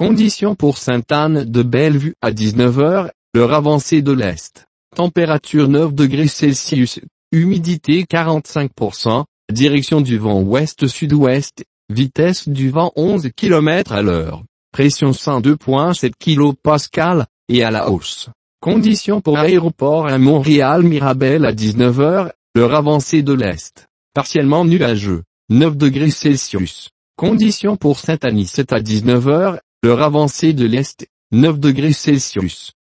Conditions pour Sainte-Anne-de-Bellevue à 19 h, l'heure avancée de l'Est. Température 9 degrés Celsius, humidité 45%, direction du vent ouest-sud-ouest, vitesse du vent 11 km à l'heure, pression 102,7 kPa, et à la hausse. Conditions pour aéroport à Montréal-Mirabel à 19 h, l'heure avancée de l'Est. Partiellement nuageux, 9 degrés Celsius. Conditions pour Saint-Anicet à 19 h, l'heure avancée de l'Est, 9 degrés Celsius.